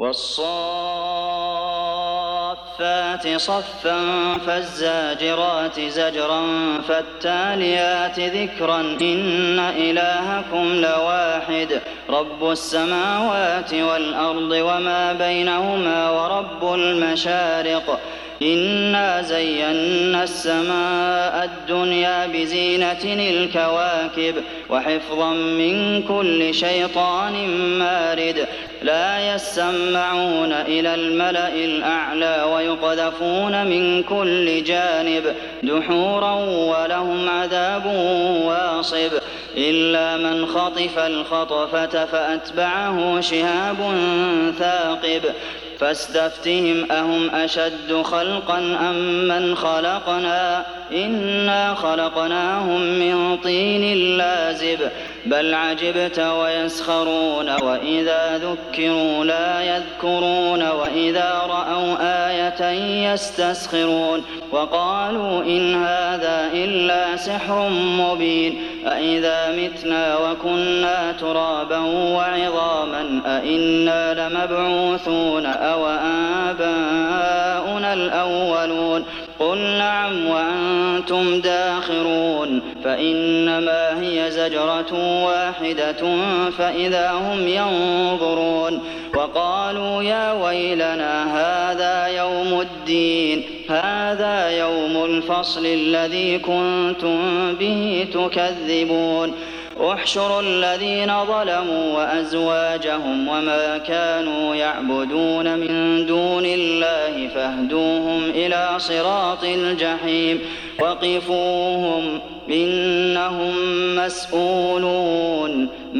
وَالصَّافَّاتِ صَفًّا فَالزَّاجِرَاتِ زَجْرًا فَالتَّالِيَاتِ ذِكْرًا إِنَّ إِلَٰهَكُمْ لَوَاحِدٌ رَّبُّ السَّمَاوَاتِ وَالْأَرْضِ وَمَا بَيْنَهُمَا وَرَبُّ الْمَشَارِقِ إِنَّا زَيَّنَّا السَّمَاءَ الدُّنْيَا بِزِينَةٍ الْكَوَاكِبِ وَحِفْظًا مِّن كُلِّ شَيْطَانٍ مَّارِدٍ لَّا يَسَّمَّعُونَ إِلَى الْمَلَإِ الْأَعْلَىٰ وَيُقْذَفُونَ مِن كُلِّ جَانِبٍ دُحُورًا وَلَهُمْ عَذَابٌ وَاصِبٌ إِلَّا مَنْ خَطِفَ الْخَطْفَةَ فَأَتْبَعَهُ شِهَابٌ ثَاقِبٌ فَاسْتَفْتِهِمْ أَهُمْ أَشَدُّ خَلْقًا أَم مَّنْ خَلَقْنَا إِنَّا خَلَقْنَاهُم مِّن طِينٍ لَّازِبٍ بَلْ عَجِبْتَ وَيَسْخَرُونَ وَإِذَا ذُكِّرُوا لَا يَذْكُرُونَ وَإِذَا رَأَوْا آيَةً يَسْتَسْخِرُونَ وَقَالُوا إِنْ هَٰذَا إِلَّا سِحْرٌ مُّبِينٌ أَإِذَا مِتْنَا وَكُنَّا تُرَابًا وَعِظَامًا أَإِنَّا لَمَبْعُوثُونَ أَوَآبَاؤُنَا الْأَوَّلُونَ قُلْ نَعَمْ وَأَنتُمْ دَاخِرُونَ فَإِنَّمَا هِيَ زَجْرَةٌ وَاحِدَةٌ فَإِذَا هُمْ يَنظُرُونَ وَقَالُوا يَا وَيْلَنَا هَٰذَا يَوْمُ الدِّينِ هَٰذَا يَوْمُ الْفَصْلِ الَّذِي كُنتُم بِهِ تُكَذِّبُونَ احْشُرُوا الَّذِينَ ظَلَمُوا وَأَزْوَاجَهُمْ وَمَا كَانُوا يَعْبُدُونَ مِن دُونِ اللَّهِ فَاهْدُوهُمْ إِلَىٰ صِرَاطِ الْجَحِيمِ وَقِفُوهُمْ ۖ إِنَّهُم مَّسْئُولُونَ